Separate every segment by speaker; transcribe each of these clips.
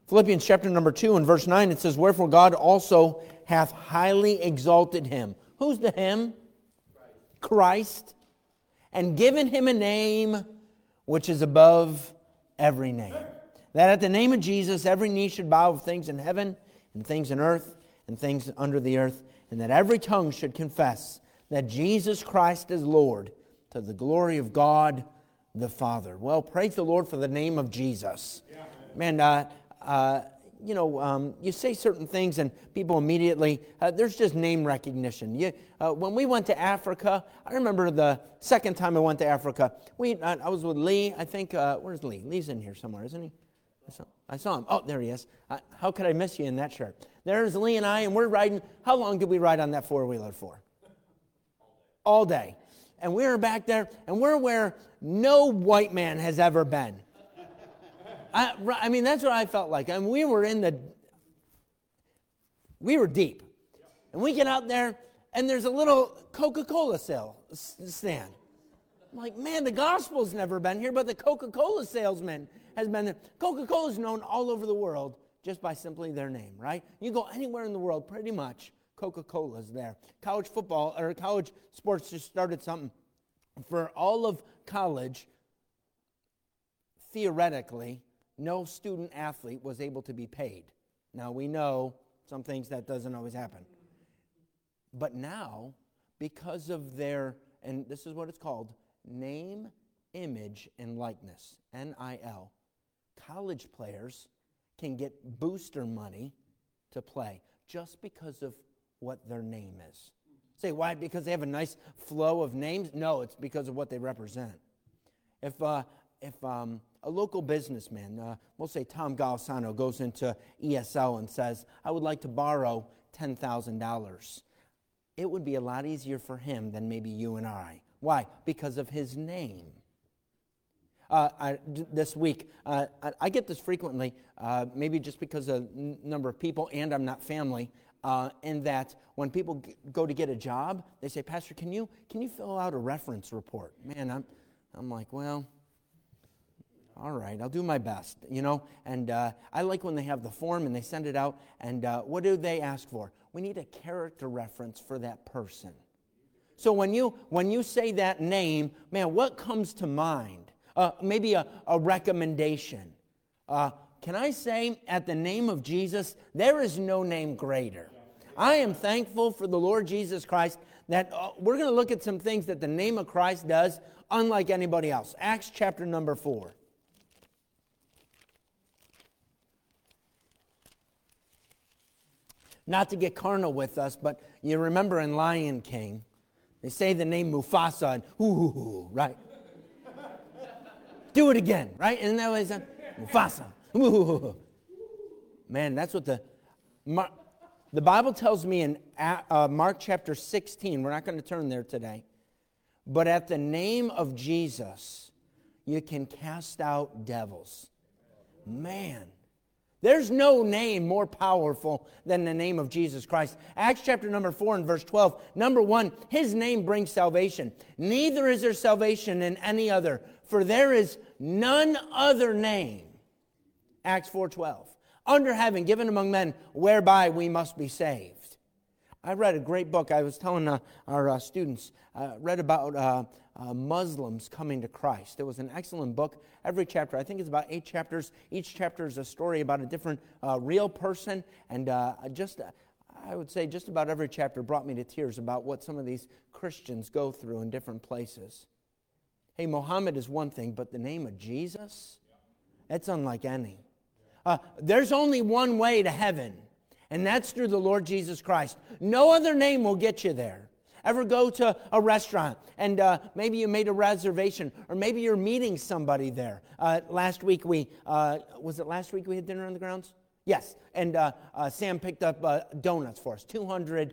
Speaker 1: Philippians chapter number 2 and verse 9, it says, "Wherefore God also hath highly exalted him." Who's the him? Christ. "And given him a name which is above every name. That at the name of Jesus every knee should bow of things in heaven and things in earth and things under the earth, and that every tongue should confess that Jesus Christ is Lord, to the glory of God the Father." Well, praise the Lord for the name of Jesus. Man, you say certain things and people immediately, there's just name recognition. When we went to Africa, I remember the second time I went to Africa, I was with Lee, I think, where's Lee? Lee's in here somewhere, isn't he? I saw him. Oh, there he is. How could I miss you in that shirt? There's Lee and I, and we're riding. How long did we ride on that four-wheeler for? All day. And we were back there, and we're where no white man has ever been. I mean, that's what I felt like. I mean, we were deep. And we get out there, and there's a little Coca-Cola stand. I'm like, man, the gospel's never been here, but the Coca-Cola salesman has been there. Coca-Cola's known all over the world just by simply their name, right? You go anywhere in the world, pretty much, Coca-Cola's there. College football, or college sports just started something. For all of college, theoretically, no student athlete was able to be paid. Now, we know some things that doesn't always happen. But now, because of their, and this is what it's called, name, image, and likeness, NIL, college players can get booster money to play just because of what their name is. Say, why? Because they have a nice flow of names? No, it's because of what they represent. If a local businessman, we'll say Tom Golisano, goes into ESL and says, "I would like to borrow $10,000. It would be a lot easier for him than maybe you and I. Why? Because of his name. This week, I get this frequently, maybe just because of the number of people, and I'm not family, in that when people go to get a job, they say, "Pastor, can you fill out a reference report?" Man, I'm like, well, all right, I'll do my best, And I like when they have the form and they send it out, and what do they ask for? We need a character reference for that person. So when you say that name, man, what comes to mind? Maybe a recommendation. Can I say, at the name of Jesus, there is no name greater. I am thankful for the Lord Jesus Christ that we're going to look at some things that the name of Christ does unlike anybody else. Acts chapter number 4. Not to get carnal with us, but you remember in Lion King, they say the name Mufasa, and ooh, right? Do it again, right? Isn't that what he said? Mufasa. Ooh. Man, that's what the Bible tells me in Mark chapter 16. We're not going to turn there today. But at the name of Jesus, you can cast out devils. Man, there's no name more powerful than the name of Jesus Christ. Acts chapter number 4 and verse 12. Number 1, his name brings salvation. Neither is there salvation in any other, for there is none other name. Acts 4:12. Under heaven, given among men, whereby we must be saved. I read a great book. I was telling our students, read about Muslims coming to Christ. It was an excellent book. Every chapter, I think it's about 8 chapters. Each chapter is a story about a different real person. And I would say just about every chapter brought me to tears about what some of these Christians go through in different places. Hey, Muhammad is one thing, but the name of Jesus, it's unlike any. There's only one way to heaven, and that's through the Lord Jesus Christ. No other name will get you there. Ever go to a restaurant and maybe you made a reservation, or maybe you're meeting somebody there. Last week was it last week we had dinner on the grounds? Yes, and Sam picked up donuts for us, 200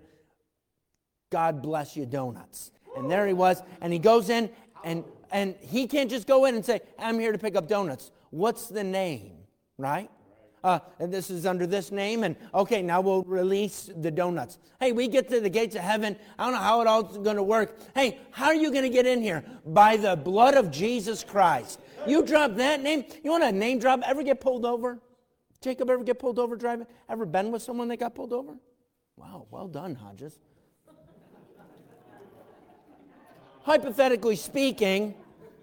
Speaker 1: God bless you donuts. And there he was, and he goes in, and he can't just go in and say, "I'm here to pick up donuts." What's the name, right? And this is under this name, and okay, now we'll release the donuts. Hey, we get to the gates of heaven. I don't know how it all's going to work. Hey, how are you going to get in here? By the blood of Jesus Christ. You drop that name. You want a name drop? Ever get pulled over? Jacob ever get pulled over driving? Ever been with someone that got pulled over? Wow, well done, Hodges. Hypothetically speaking,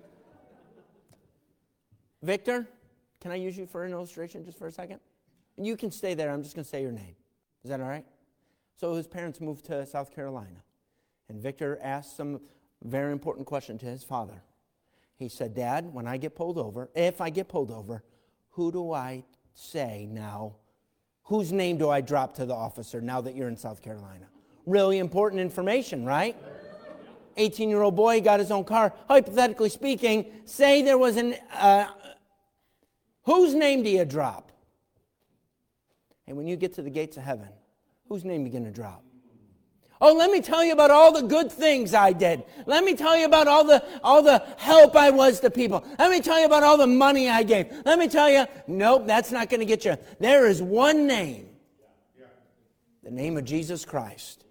Speaker 1: Victor, can I use you for an illustration just for a second? You can stay there. I'm just going to say your name. Is that all right? So his parents moved to South Carolina, and Victor asked some very important question to his father. He said, Dad, when I get pulled over, if I get pulled over, who do I say now? Whose name do I drop to the officer now that you're in South Carolina? Really important information, right? 18-year-old boy got his own car. Hypothetically speaking, say there was an... whose name do you drop? And when you get to the gates of heaven, whose name are you going to drop? Oh, let me tell you about all the good things I did. Let me tell you about all the help I was to people. Let me tell you about all the money I gave. Let me tell you, nope, that's not going to get you. There is one name. The name of Jesus Christ.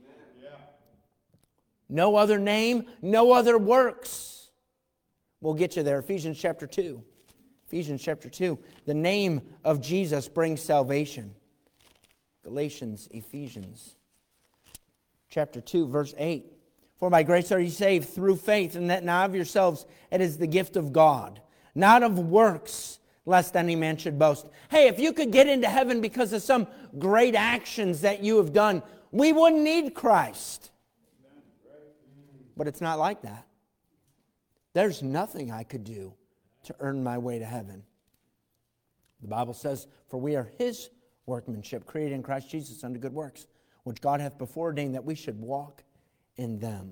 Speaker 1: No other name, no other works will get you there. Ephesians chapter 2. Ephesians chapter 2. The name of Jesus brings salvation. Galatians, Ephesians chapter 2, verse 8. For by grace are you saved through faith, and that not of yourselves, it is the gift of God, not of works, lest any man should boast. Hey, if you could get into heaven because of some great actions that you have done, we wouldn't need Christ. But it's not like that. There's nothing I could do to earn my way to heaven. The Bible says, for we are His workmanship, created in Christ Jesus unto good works, which God hath before ordained that we should walk in them.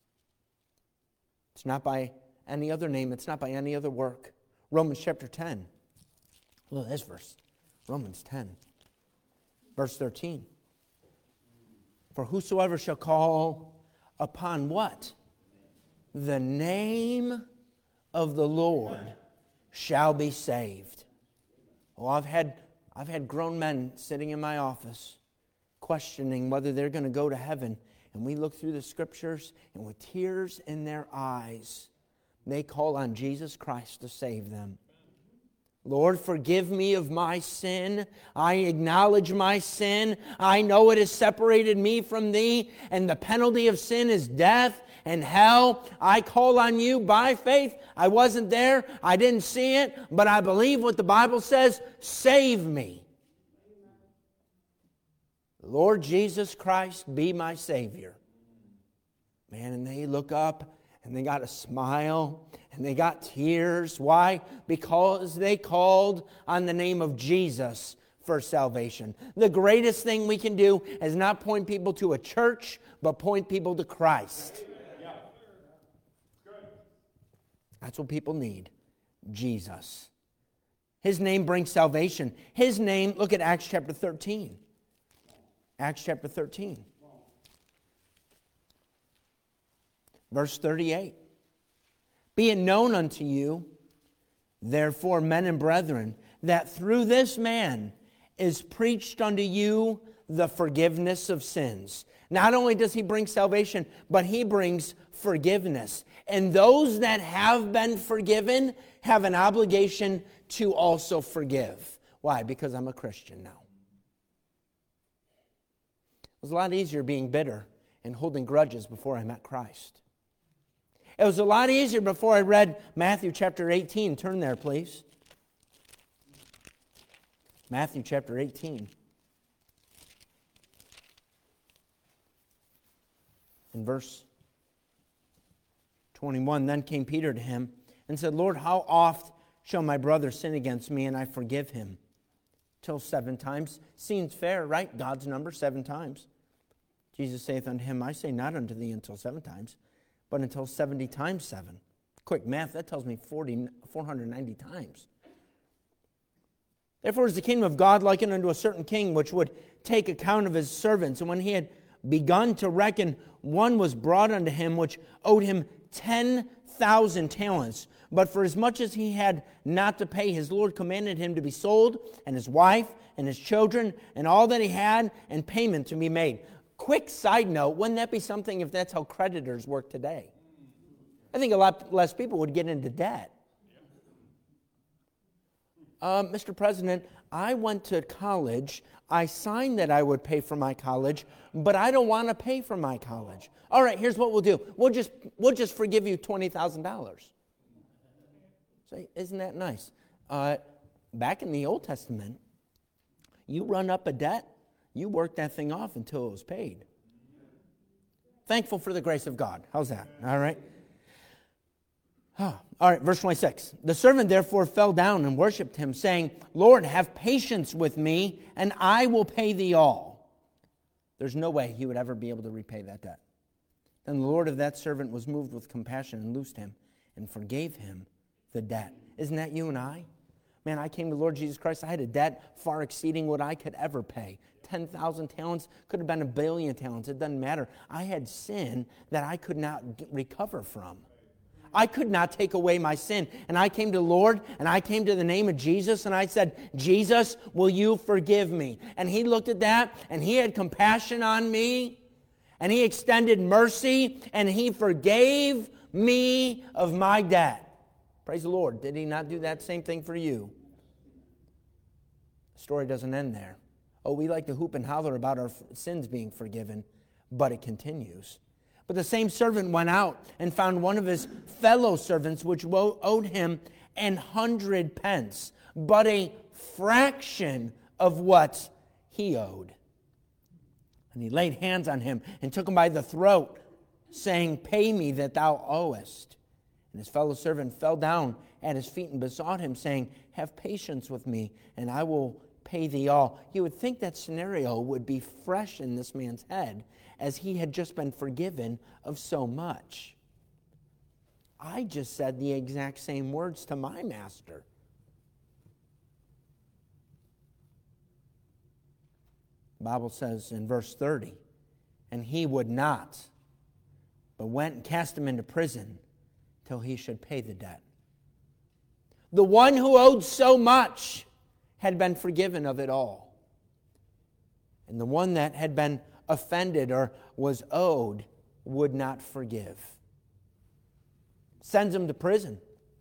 Speaker 1: It's not by any other name. It's not by any other work. Romans chapter 10. Look at this verse. Romans 10, verse 13. For whosoever shall call upon what? The name of the Lord shall be saved. Well, I've had grown men sitting in my office questioning whether they're going to go to heaven. And we look through the scriptures, and with tears in their eyes, they call on Jesus Christ to save them. Lord, forgive me of my sin. I acknowledge my sin. I know it has separated me from Thee, and the penalty of sin is death and hell. I call on You by faith. I wasn't there. I didn't see it, but I believe what the Bible says. Save me. Lord Jesus Christ, be my Savior. Man, and they look up, and they got a smile, and they got tears. Why? Because they called on the name of Jesus for salvation. The greatest thing we can do is not point people to a church, but point people to Christ. That's what people need. Jesus. His name brings salvation. His name, look at Acts chapter 13. Acts chapter 13. Verse 38. Be it known unto you, therefore, men and brethren, that through this man is preached unto you the forgiveness of sins. Not only does he bring salvation, but he brings forgiveness. And those that have been forgiven have an obligation to also forgive. Why? Because I'm a Christian now. It was a lot easier being bitter and holding grudges before I met Christ. It was a lot easier before I read Matthew chapter 18. Turn there, please. Matthew chapter 18. In verse 21, then came Peter to him and said, Lord, how oft shall my brother sin against me and I forgive him? Till 7 times. Seems fair, right? God's number, 7 times. Jesus saith unto him, I say not unto thee until 7 times, but until 70 times 7. Quick math, that tells me 490 times. Therefore is the kingdom of God likened unto a certain king, which would take account of his servants. And when he had begun to reckon, one was brought unto him, which owed him 10,000 talents. But for as much as he had not to pay, his Lord commanded him to be sold, and his wife, and his children, and all that he had, and payment to be made. Quick side note, wouldn't that be something if that's how creditors work today? I think a lot less people would get into debt. Mr. President, I went to college. I signed that I would pay for my college, but I don't want to pay for my college. All right, here's what we'll do. We'll just forgive you $20,000. So isn't that nice? Back in the Old Testament, you run up a debt, you work that thing off until it was paid. Thankful for the grace of God. How's that? All right. All right, verse 26. The servant therefore fell down and worshipped him, saying, Lord, have patience with me, and I will pay thee all. There's no way he would ever be able to repay that debt. Then the Lord of that servant was moved with compassion and loosed him and forgave him the debt. Isn't that you and I? Man, I came to Lord Jesus Christ. I had a debt far exceeding what I could ever pay. 10,000 talents, could have been 1 billion talents. It doesn't matter. I had sin that I could not recover from. I could not take away my sin. And I came to the Lord, and I came to the name of Jesus, and I said, Jesus, will you forgive me? And he looked at that, and he had compassion on me, and he extended mercy, and he forgave me of my debt. Praise the Lord. Did he not do that same thing for you? The story doesn't end there. Oh, we like to hoop and holler about our sins being forgiven, but it continues. But the same servant went out and found one of his fellow servants which owed him 100 pence, but a fraction of what he owed. And he laid hands on him and took him by the throat, saying, Pay me that thou owest. And his fellow servant fell down at his feet and besought him, saying, Have patience with me, and I will pay thee all. You would think that scenario would be fresh in this man's head, as he had just been forgiven of so much. I just said the exact same words to my master. The Bible says in verse 30, and he would not, but went and cast him into prison till he should pay the debt. The one who owed so much had been forgiven of it all. And the one that had been offended or was owed would not forgive. Sends him to prison.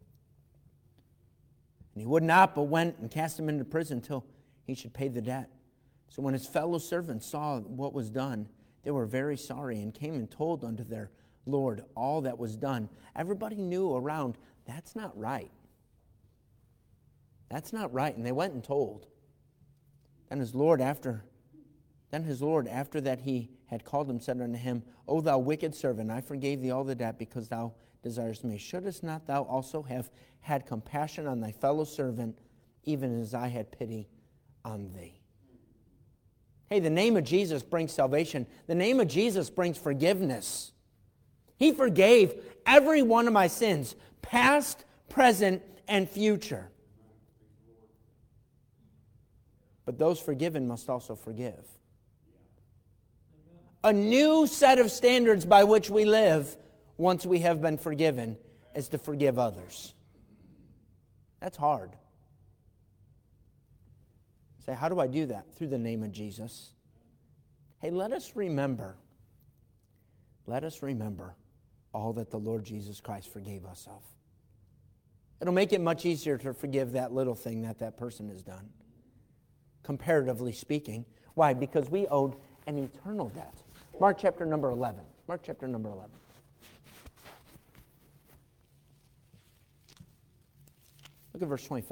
Speaker 1: And he would not, but went and cast him into prison till he should pay the debt. So when his fellow servants saw what was done, they were very sorry and came and told unto their Lord all that was done. Everybody knew around, that's not right. That's not right. And they went and told. Then his Lord, after that he had called him, said unto him, O thou wicked servant, I forgave thee all the debt because thou desirest me. Shouldest not thou also have had compassion on thy fellow servant, even as I had pity on thee? Hey, the name of Jesus brings salvation. The name of Jesus brings forgiveness. He forgave every one of my sins, past, present, and future. But those forgiven must also forgive. A new set of standards by which we live once we have been forgiven is to forgive others. That's hard. Say, how do I do that? Through the name of Jesus. Hey, let us remember all that the Lord Jesus Christ forgave us of. It'll make it much easier to forgive that little thing that person has done, comparatively speaking. Why? Because we owed an eternal debt. Mark chapter number 11. Mark chapter number 11. Look at verse 25.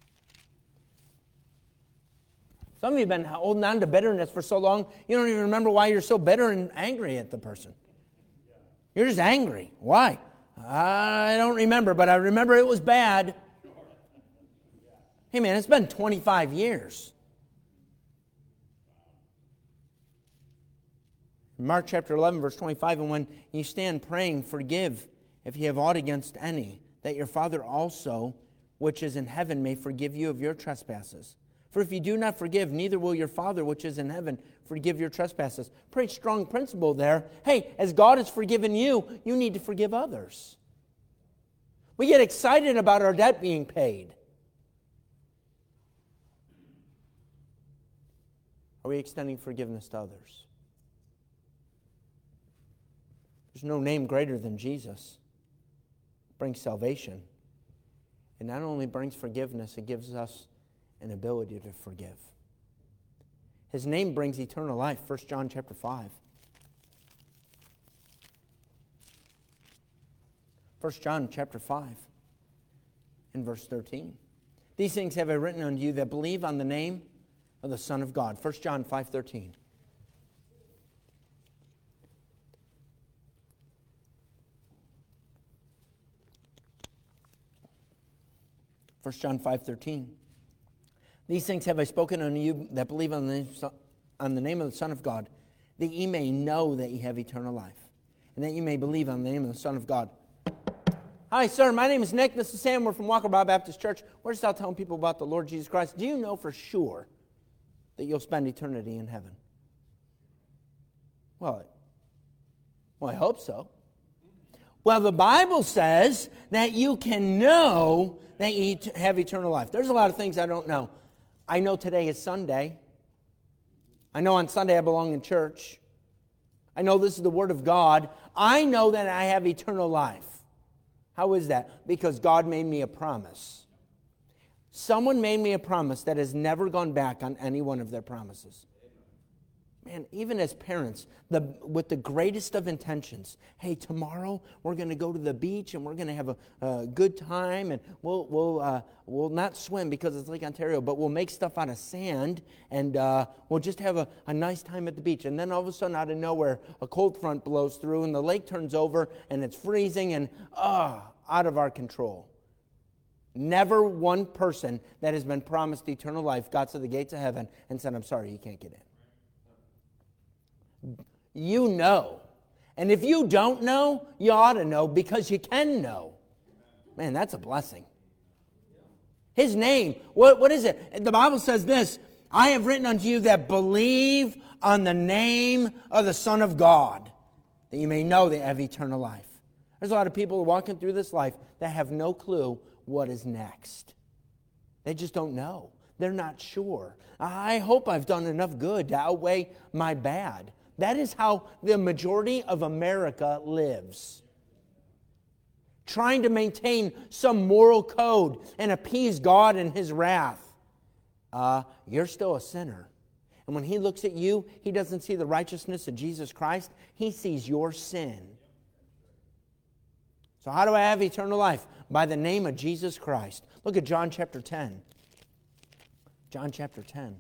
Speaker 1: Some of you have been holding on to bitterness for so long, you don't even remember why you're so bitter and angry at the person. You're just angry. Why? I don't remember, but I remember it was bad. Hey man, it's been 25 years. Mark chapter 11, verse 25, and when you stand praying, forgive if you have aught against any, that your Father also, which is in heaven, may forgive you of your trespasses. For if you do not forgive, neither will your Father, which is in heaven, forgive your trespasses. Pretty strong principle there. Hey, as God has forgiven you, you need to forgive others. We get excited about our debt being paid. Are we extending forgiveness to others? There's no name greater than Jesus. It brings salvation. It not only brings forgiveness, it gives us and ability to forgive. His name brings eternal life. 1 John chapter 5. 1 John chapter 5 and verse 13. These things have I written unto you that believe on the name of the Son of God. 1 John 5:13. First John 5:13. These things have I spoken unto you that believe on the name of the Son of God, that ye may know that ye have eternal life, and that ye may believe on the name of the Son of God. Hi, sir. My name is Nick. This is Sam. We're from Walker Bible Baptist Church. We're just out telling people about the Lord Jesus Christ. Do you know for sure that you'll spend eternity in heaven? Well, I hope so. Well, the Bible says that you can know that you have eternal life. There's a lot of things I don't know. I know today is Sunday. I know on Sunday I belong in church. I know this is the Word of God. I know that I have eternal life. How is that? Because God made me a promise. Someone made me a promise that has never gone back on any one of their promises. Man, even as parents, with the greatest of intentions, hey, tomorrow we're going to go to the beach and we're going to have a good time, and we'll not swim because it's Lake Ontario, but we'll make stuff out of sand, and we'll just have a nice time at the beach. And then all of a sudden, out of nowhere, a cold front blows through, and the lake turns over, and it's freezing, and out of our control. Never one person that has been promised eternal life got to the gates of heaven and said, I'm sorry, you can't get in. You know. And if you don't know, you ought to know because you can know. Man, that's a blessing. His name, what is it? The Bible says this, I have written unto you that believe on the name of the Son of God, that you may know they have eternal life. There's a lot of people walking through this life that have no clue what is next. They just don't know. They're not sure. I hope I've done enough good to outweigh my bad. That is how the majority of America lives. Trying to maintain some moral code and appease God in His wrath. You're still a sinner. And when He looks at you, He doesn't see the righteousness of Jesus Christ. He sees your sin. So how do I have eternal life? By the name of Jesus Christ. Look at John chapter 10. John chapter 10.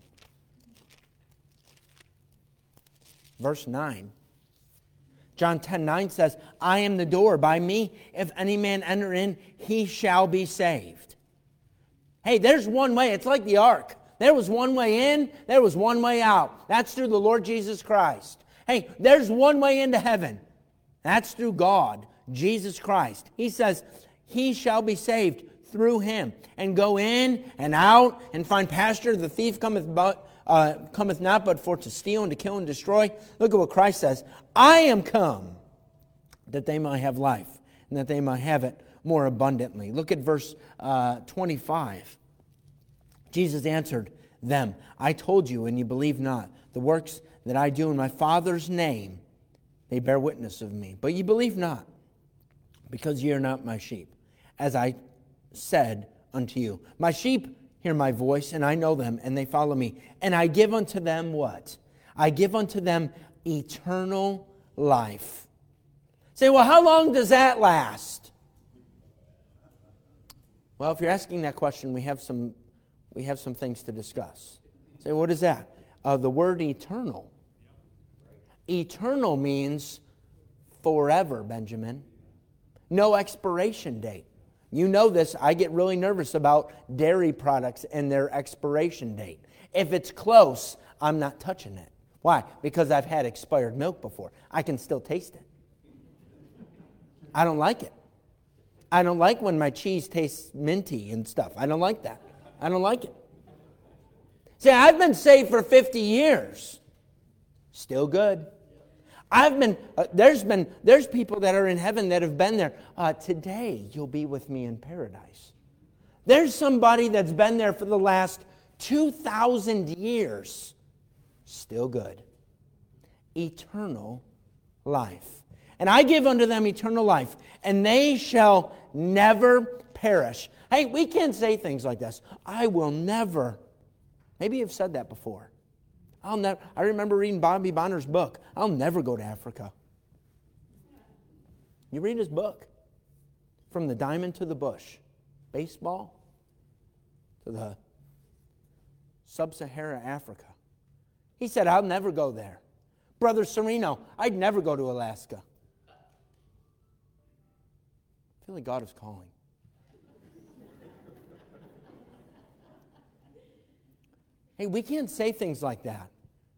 Speaker 1: Verse 9. John 10:9 says, I am the door. By me, if any man enter in, he shall be saved. Hey, there's one way. It's like the ark. There was one way in, there was one way out. That's through the Lord Jesus Christ. Hey, there's one way into heaven. That's through God, Jesus Christ. He says, he shall be saved through Him, and go in and out and find pasture. The thief cometh not but for to steal and to kill and destroy. Look at what Christ says. I am come that they might have life, and that they might have it more abundantly. Look at verse 25. Jesus answered them, I told you, and you believe not. The works that I do in my Father's name, they bear witness of me. But ye believe not, because ye are not my sheep, as I said unto you. My sheep hear my voice, and I know them, and they follow me. And I give unto them what? I give unto them eternal life. Say, well, how long does that last? Well, if you're asking that question, we have some things to discuss. Say, what is that? The word eternal. Eternal means forever, Benjamin. No expiration date. You know this, I get really nervous about dairy products and their expiration date. If it's close, I'm not touching it. Why? Because I've had expired milk before. I can still taste it. I don't like it. I don't like when my cheese tastes minty and stuff. I don't like that. I don't like it. See, I've been saved for 50 years. Still good. There's people that are in heaven that have been there. Today, you'll be with me in paradise. There's somebody that's been there for the last 2,000 years. Still good. Eternal life. And I give unto them eternal life, and they shall never perish. Hey, we can't say things like this. I will never Maybe you've said that before. I remember reading Bobby Bonner's book. I'll never go to Africa. You read his book. From the diamond to the bush. Baseball to the sub-Saharan Africa. He said, I'll never go there. Brother Sereno, I'd never go to Alaska. I feel like God is calling. Hey, we can't say things like that.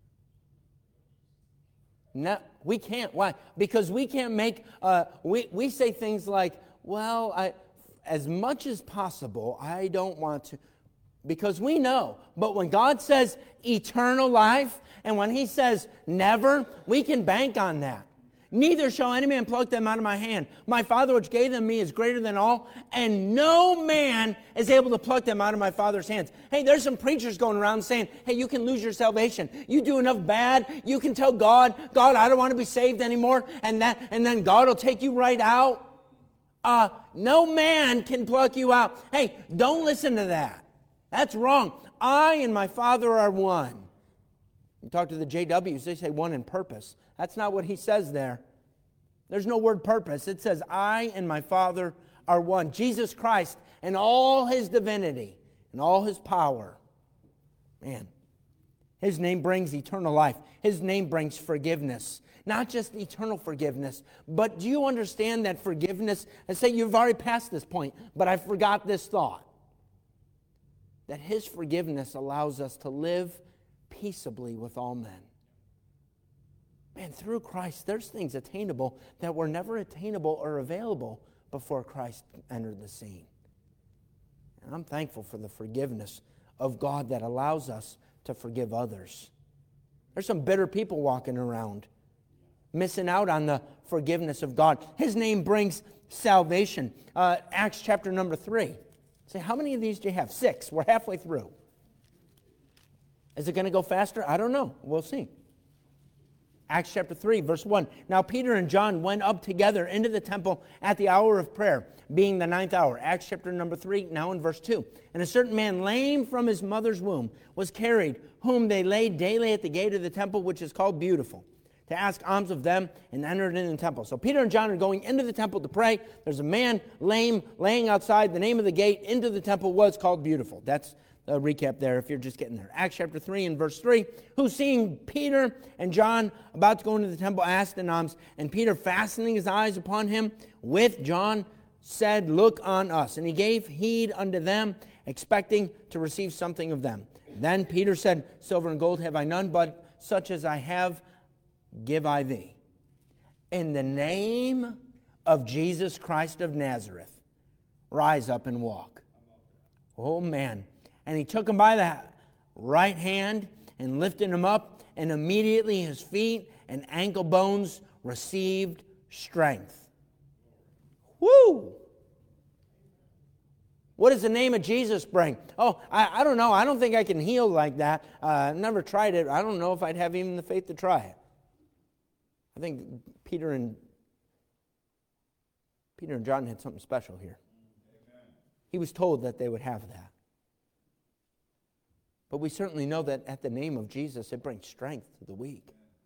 Speaker 1: No, we can't. Why? Because we can't make, we say things like, well, as much as possible, I don't want to. Because we know. But when God says eternal life, and when He says never, we can bank on that. Neither shall any man pluck them out of my hand. My Father which gave them me is greater than all, and no man is able to pluck them out of my Father's hands. Hey, there's some preachers going around saying, hey, you can lose your salvation. You do enough bad, you can tell God, I don't want to be saved anymore, and then God will take you right out. No man can pluck you out. Hey, don't listen to that. That's wrong. I and my Father are one. You talk to the JWs, they say one in purpose. That's not what he says there. There's no word purpose. It says, I and my Father are one. Jesus Christ and all His divinity and all His power. Man, His name brings eternal life. His name brings forgiveness. Not just eternal forgiveness, but do you understand that forgiveness, I say you've already passed this point, but I forgot this thought. That His forgiveness allows us to live peaceably with all men. Man, through Christ, there's things attainable that were never attainable or available before Christ entered the scene. And I'm thankful for the forgiveness of God that allows us to forgive others. There's some bitter people walking around, missing out on the forgiveness of God. His name brings salvation. Acts chapter number 3. Say, how many of these do you have? 6. We're halfway through. Is it going to go faster? I don't know. We'll see. Acts chapter 3, verse 1. Now Peter and John went up together into the temple at the hour of prayer, being the 9th hour. Acts chapter number 3, now in verse 2. And a certain man, lame from his mother's womb, was carried, whom they laid daily at the gate of the temple, which is called Beautiful, to ask alms of them, and entered in the temple. So Peter and John are going into the temple to pray. There's a man lame laying outside. The name of the gate into the temple was called Beautiful. That's a recap there if you're just getting there. Acts chapter 3 and verse 3. Who seeing Peter and John about to go into the temple asked an alms, and Peter, fastening his eyes upon him with John, said, Look on us. And he gave heed unto them, expecting to receive something of them. Then Peter said, Silver and gold have I none, but such as I have give I thee. In the name of Jesus Christ of Nazareth, rise up and walk. Oh man. And he took him by the right hand and lifted him up, and immediately his feet and ankle bones received strength. Woo! What does the name of Jesus bring? Oh, I don't know. I don't think I can heal like that. I've never tried it. I don't know if I'd have even the faith to try it. I think Peter and John had something special here. He was told that they would have that. But we certainly know that at the name of Jesus, it brings strength to the weak.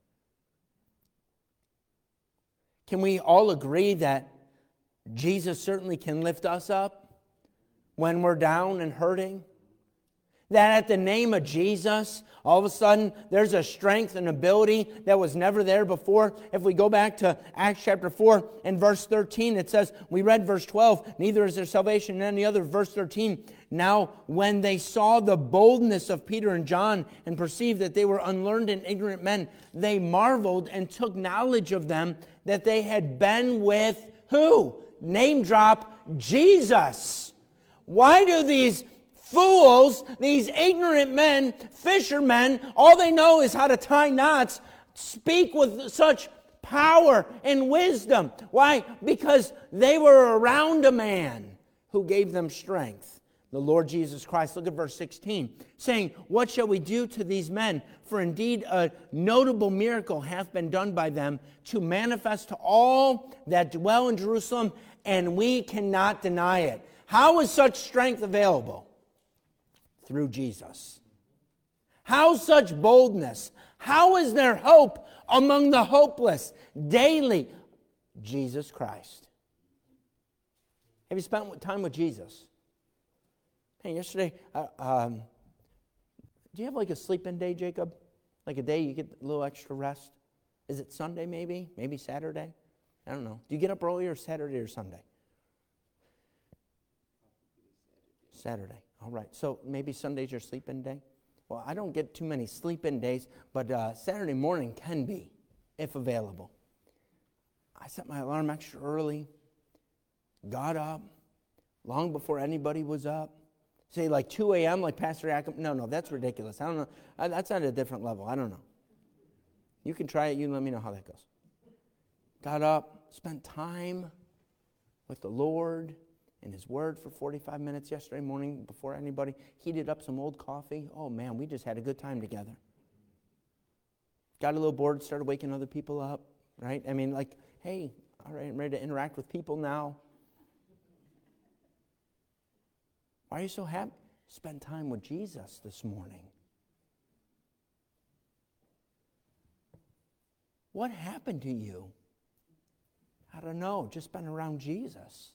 Speaker 1: Can we all agree that Jesus certainly can lift us up when we're down and hurting? That at the name of Jesus, all of a sudden, there's a strength and ability that was never there before. If we go back to Acts chapter 4 and verse 13, it says, we read verse 12, neither is there salvation in any other. Verse 13, now when they saw the boldness of Peter and John and perceived that they were unlearned and ignorant men, they marveled and took knowledge of them that they had been with who? Name drop, Jesus. Why do these fools, these ignorant men, fishermen, all they know is how to tie knots, speak with such power and wisdom? Why? Because they were around a man who gave them strength, the Lord Jesus Christ. Look at verse 16, saying, What shall we do to these men? For indeed a notable miracle hath been done by them to manifest to all that dwell in Jerusalem, and we cannot deny it. How is such strength available? Through Jesus. How such boldness? How is there hope among the hopeless? Daily, Jesus Christ. Have you spent time with Jesus? Hey, yesterday, do you have like a sleep-in day, Jacob? Like a day you get a little extra rest? Is it Sunday maybe? Maybe Saturday? I don't know. Do you get up earlier Saturday or Sunday? Saturday. All right. So maybe Sunday's your sleep-in day? Well, I don't get too many sleep-in days, but Saturday morning can be, if available. I set my alarm extra early, got up, long before anybody was up. Say like 2 a.m. like Pastor Yacob. No, that's ridiculous. I don't know. That's at a different level. I don't know. You can try it. You let me know how that goes. Got up, spent time with the Lord and His Word for 45 minutes yesterday morning before anybody. Heated up some old coffee. Oh, man, we just had a good time together. Got a little bored, started waking other people up, right? I mean, like, hey, all right, I'm ready to interact with people now. Why are you so happy? Spend time with Jesus this morning. What happened to you? I don't know, just been around Jesus.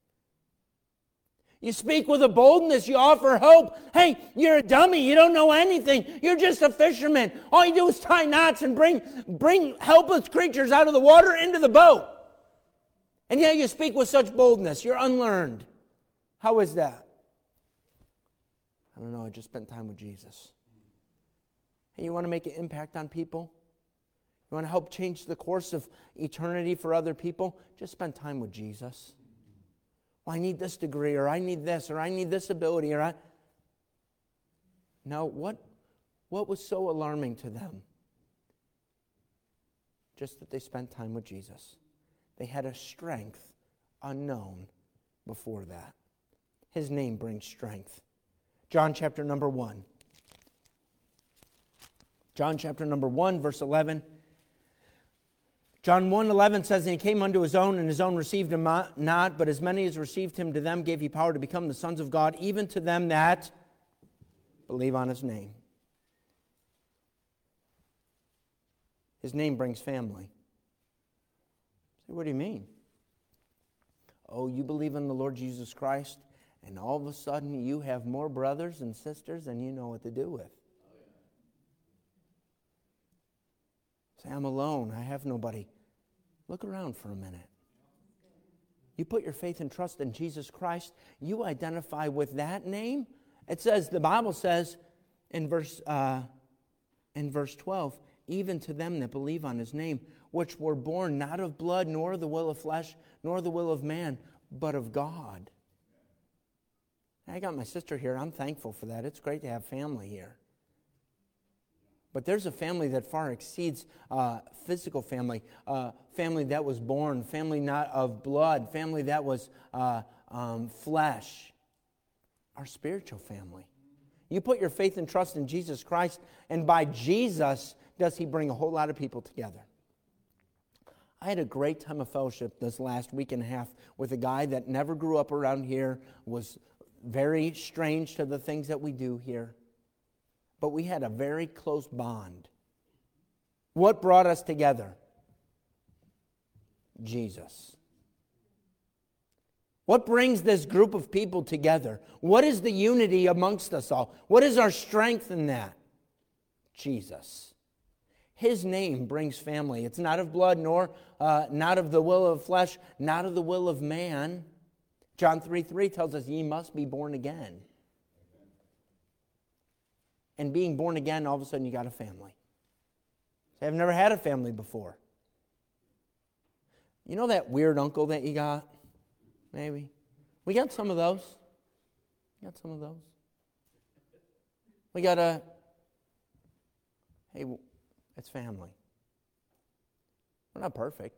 Speaker 1: You speak with a boldness, you offer hope. Hey, you're a dummy, you don't know anything. You're just a fisherman. All you do is tie knots and bring helpless creatures out of the water into the boat. And yet you speak with such boldness. You're unlearned. How is that? I don't know, I just spent time with Jesus. Hey, you want to make an impact on people? You want to help change the course of eternity for other people? Just spend time with Jesus. Well, I need this degree, or I need this, or I need this ability, No, what was so alarming to them? Just that they spent time with Jesus. They had a strength unknown before that. His name brings strength. John chapter number 1. John chapter number 1, verse 11. John 1:11 says, "And He came unto His own, and His own received Him not. But as many as received Him, to them gave He power to become the sons of God, even to them that believe on His name." His name brings family. Say, what do you mean? Oh, you believe in the Lord Jesus Christ, and all of a sudden you have more brothers and sisters than you know what to do with. Say, I'm alone. I have nobody. Look around for a minute. You put your faith and trust in Jesus Christ. You identify with that name. It says, the Bible says in verse 12, even to them that believe on His name, which were born not of blood, nor the will of flesh, nor the will of man, but of God. I got my sister here. I'm thankful for that. It's great to have family here. But there's a family that far exceeds physical family, family that was born, family not of blood, family that was flesh, our spiritual family. You put your faith and trust in Jesus Christ, and by Jesus does He bring a whole lot of people together. I had a great time of fellowship this last week and a half with a guy that never grew up around here, was very strange to the things that we do here. But we had a very close bond. What brought us together? Jesus. What brings this group of people together? What is the unity amongst us all? What is our strength in that? Jesus. His name brings family. It's not of blood, nor not of the will of flesh, not of the will of man. John 3:3 tells us, ye must be born again. And being born again, all of a sudden you got a family. I've never had a family before. You know that weird uncle that you got? Maybe. We got some of those. We got hey, it's family. We're not perfect.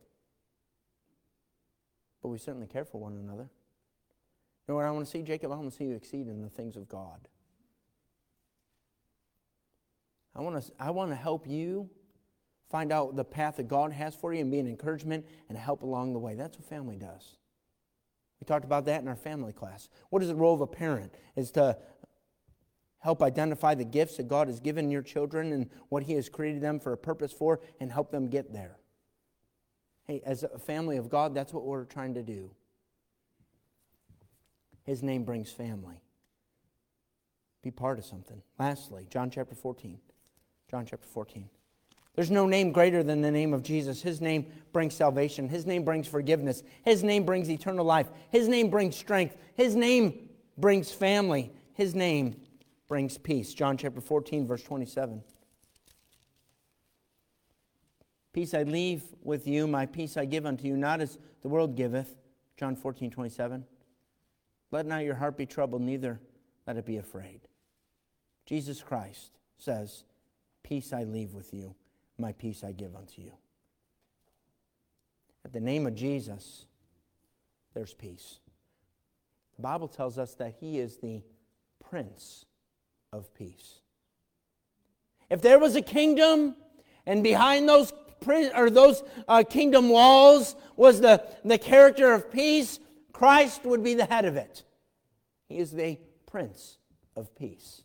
Speaker 1: But we certainly care for one another. You know what I want to see, Jacob? I want to see you exceed in the things of God. I want to help you find out the path that God has for you and be an encouragement and help along the way. That's what family does. We talked about that in our family class. What is the role of a parent? Is to help identify the gifts that God has given your children and what He has created them for a purpose for, and help them get there. Hey, as a family of God, that's what we're trying to do. His name brings family. Be part of something. Lastly, John chapter 14. John chapter 14. There's no name greater than the name of Jesus. His name brings salvation. His name brings forgiveness. His name brings eternal life. His name brings strength. His name brings family. His name brings peace. John chapter 14, verse 27. Peace I leave with you, my peace I give unto you, not as the world giveth. John 14, 27. Let not your heart be troubled, neither let it be afraid. Jesus Christ says, peace I leave with you, my peace I give unto you. At the name of Jesus, there's peace. The Bible tells us that He is the Prince of Peace. If there was a kingdom, and behind those kingdom walls was the character of peace, Christ would be the head of it. He is the Prince of Peace.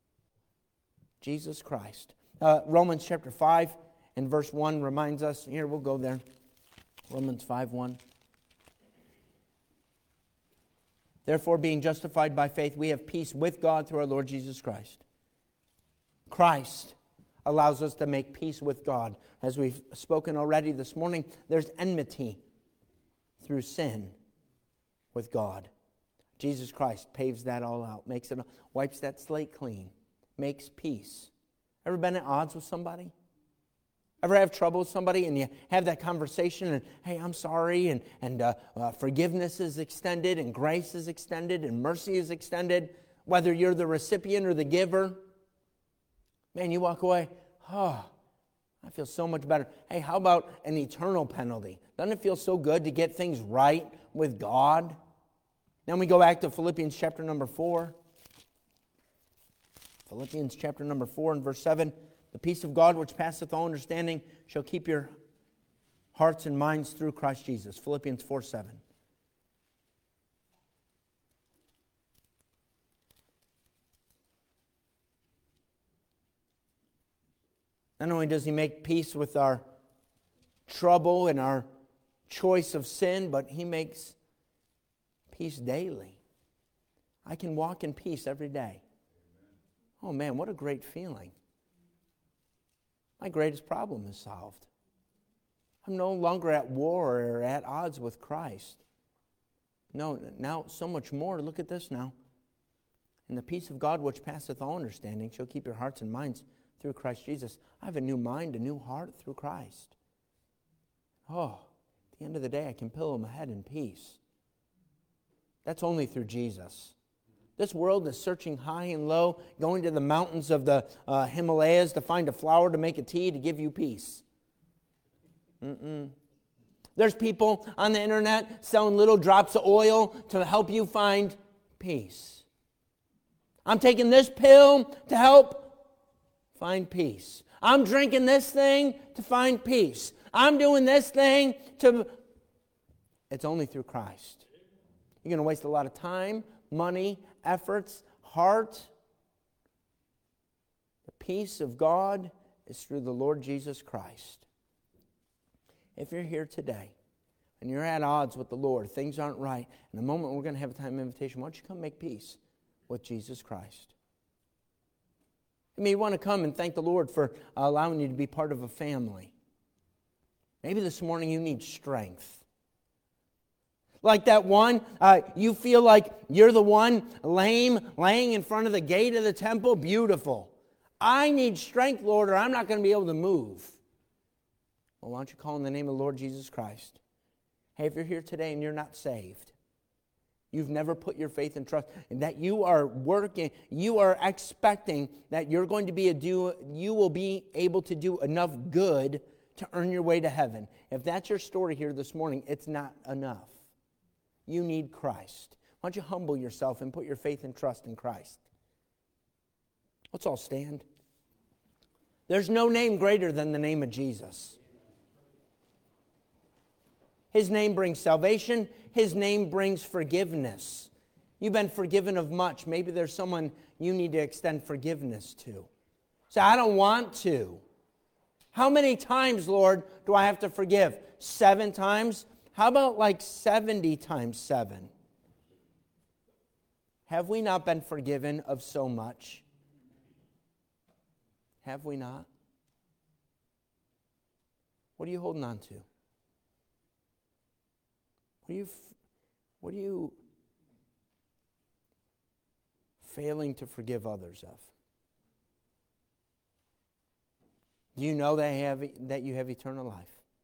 Speaker 1: Jesus Christ. Romans chapter 5 and verse 1 reminds us, here we'll go there. Romans 5:1. Therefore, being justified by faith, we have peace with God through our Lord Jesus Christ. Christ allows us to make peace with God. As we've spoken already this morning, there's enmity through sin with God. Jesus Christ paves that all out, wipes that slate clean, makes peace. Ever been at odds with somebody? Ever have trouble with somebody and you have that conversation and, hey, I'm sorry, and forgiveness is extended and grace is extended and mercy is extended, whether you're the recipient or the giver? Man, you walk away, oh, I feel so much better. Hey, how about an eternal penalty? Doesn't it feel so good to get things right with God? Then we go back to Philippians chapter number 4. Philippians chapter number 4 and verse 7. The peace of God which passeth all understanding shall keep your hearts and minds through Christ Jesus. Philippians 4:7. Not only does He make peace with our trouble and our choice of sin, but He makes peace daily. I can walk in peace every day. Oh man, what a great feeling. My greatest problem is solved. I'm no longer at war or at odds with Christ. No, now so much more. Look at this now. And the peace of God which passeth all understanding shall keep your hearts and minds through Christ Jesus. I have a new mind, a new heart through Christ. Oh, at the end of the day, I can pillow my head in peace. That's only through Jesus. This world is searching high and low, going to the mountains of the Himalayas to find a flower to make a tea to give you peace. There's people on the internet selling little drops of oil to help you find peace. I'm taking this pill to help find peace. I'm drinking this thing to find peace. I'm doing this thing to... It's only through Christ. You're going to waste a lot of time, money, efforts, heart. The peace of God is through the Lord Jesus Christ. If you're here today and you're at odds with the Lord, things aren't right, in a moment we're going to have a time of invitation. Why don't you come make peace with Jesus Christ? You may want to come and thank the Lord for allowing you to be part of a family. Maybe this morning you need strength. Like that one, you feel like you're the one lame, laying in front of the gate of the temple. Beautiful. I need strength, Lord, or I'm not going to be able to move. Well, why don't you call in the name of the Lord Jesus Christ? Hey, if you're here today and you're not saved, you've never put your faith and trust, and that you are working, you are expecting that you're going to you will be able to do enough good to earn your way to heaven. If that's your story here this morning, it's not enough. You need Christ. Why don't you humble yourself and put your faith and trust in Christ? Let's all stand. There's no name greater than the name of Jesus. His name brings salvation. His name brings forgiveness. You've been forgiven of much. Maybe there's someone you need to extend forgiveness to. Say, I don't want to. How many times, Lord, do I have to forgive? 7 times? How about like 70 times 7? Have we not been forgiven of so much? Have we not? What are you holding on to? What are you failing to forgive others of? Do you know that you have eternal life?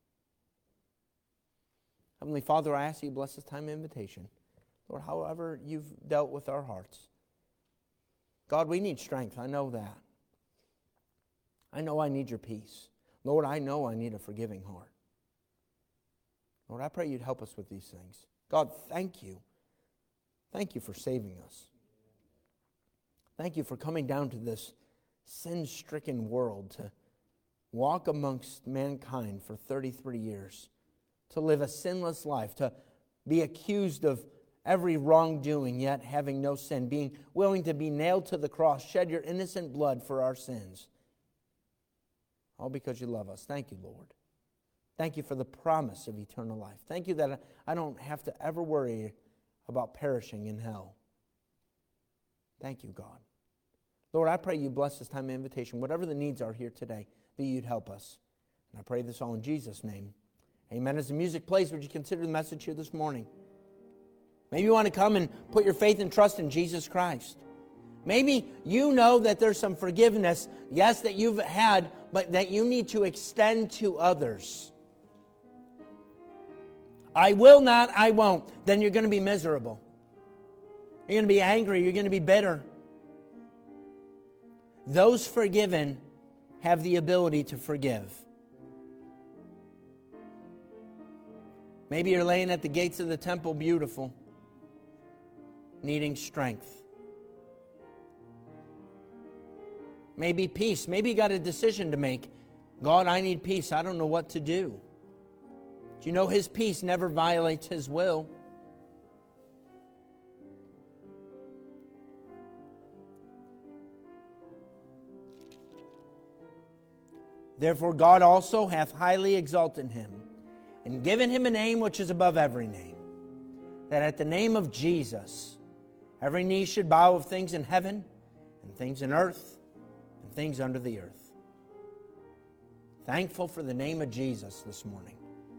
Speaker 1: Heavenly Father, I ask you to bless this time of invitation. Lord, however you've dealt with our hearts. God, we need strength. I know that. I know I need your peace. Lord, I know I need a forgiving heart. Lord, I pray you'd help us with these things. God, thank you. Thank you for saving us. Thank you for coming down to this sin-stricken world to walk amongst mankind for 33 years, to live a sinless life, to be accused of every wrongdoing, yet having no sin, being willing to be nailed to the cross, shed your innocent blood for our sins. All because you love us. Thank you, Lord. Thank you for the promise of eternal life. Thank you that I don't have to ever worry about perishing in hell. Thank you, God. Lord, I pray you bless this time of invitation. Whatever the needs are here today, that you'd help us. And I pray this all in Jesus' name. Amen. As the music plays, would you consider the message here this morning? Maybe you want to come and put your faith and trust in Jesus Christ. Maybe you know that there's some forgiveness, yes, that you've had, but that you need to extend to others. I will not, I won't. Then you're going to be miserable. You're going to be angry. You're going to be bitter. Those forgiven have the ability to forgive. Maybe you're laying at the gates of the temple, beautiful, needing strength. Maybe peace. Maybe you got a decision to make. God, I need peace. I don't know what to do. Do you know His peace never violates His will? Therefore God also hath highly exalted Him, and given Him a name which is above every name, that at the name of Jesus every knee should bow of things in heaven, and things in earth, and things under the earth. Thankful for the name of Jesus this morning.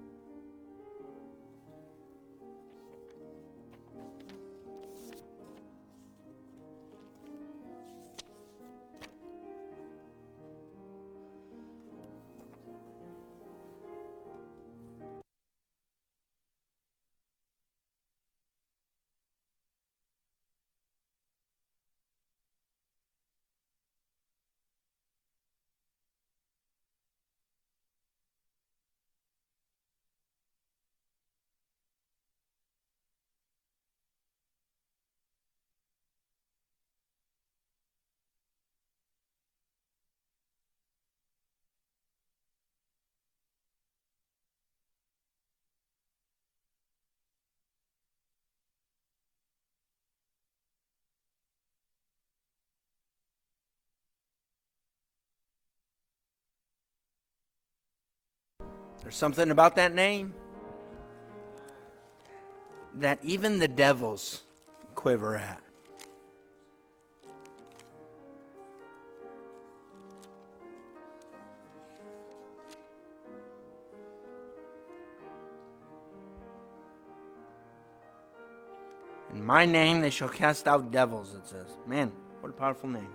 Speaker 1: There's something about that name that even the devils quiver at. In my name they shall cast out devils, it says. Man, what a powerful name.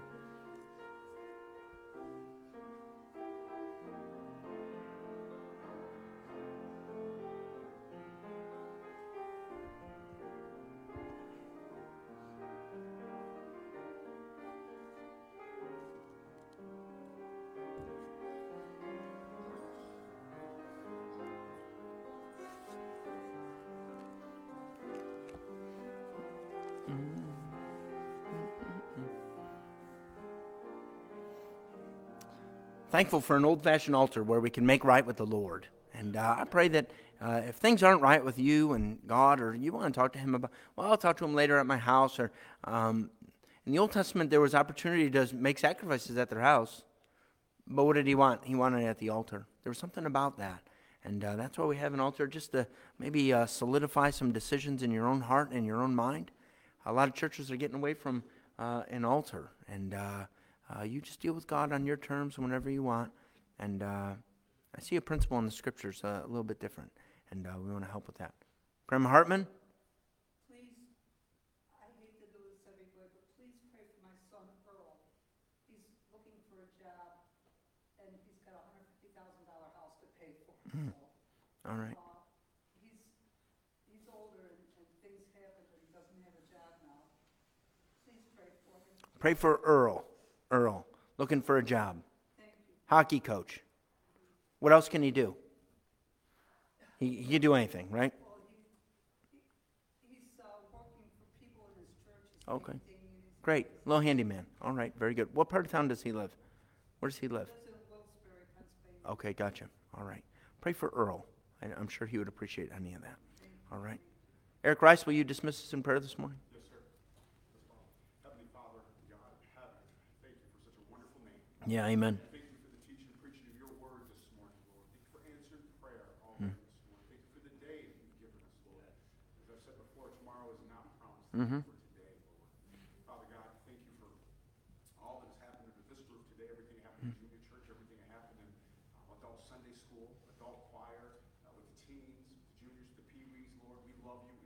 Speaker 1: Thankful for an old-fashioned altar where we can make right with the Lord. And I pray that if things aren't right with you and God, or you want to talk to him about, well, I'll talk to him later at my house. Or in the Old Testament, there was opportunity to make sacrifices at their house. But what did he want? He wanted it at the altar. There was something about that. And that's why we have an altar, just to maybe solidify some decisions in your own heart and your own mind. A lot of churches are getting away from an altar. And you just deal with God on your terms whenever you want. And I see a principle in the Scriptures a little bit different. And we want to help with that. Grandma Hartman?
Speaker 2: Please, I hate to do this everywhere, but please pray for my son Earl. He's looking for a job, and he's got a $150,000 house to pay for.
Speaker 1: All right.
Speaker 2: He's older, and things happen, but he doesn't have a job now. Please pray for him.
Speaker 1: Pray for Earl. Earl, looking for a job.
Speaker 2: Thank you.
Speaker 1: Hockey coach. What else can he do? He can do anything, right?
Speaker 2: Well, he's working for people in his church. He's
Speaker 1: Okay.
Speaker 2: painting, and he's
Speaker 1: Great. Little handyman. All right, very good. What part of town does he live? Where does he live?
Speaker 2: lives in Wilkes-Barre, Pennsylvania.
Speaker 1: Okay, gotcha. All right. Pray for Earl. I'm sure he would appreciate any of that. All right. Eric Rice, will you dismiss us in prayer this morning?
Speaker 3: Yes, sir. Heavenly Father, God of heaven, thank you for such a wonderful name.
Speaker 1: Yeah, amen.
Speaker 3: Thank you for the teaching and preaching of your word this morning, Lord. Thank you for answered prayer already this morning. Thank you for the day that you've given us, Lord. As I've said before, tomorrow is not promised. Thank you for today, Lord. Father God, thank you for all that has happened with this group today, everything that happened in junior church, everything that happened in adult Sunday school, adult choir, with the teens, the juniors, the pee-wees, Lord. We love you.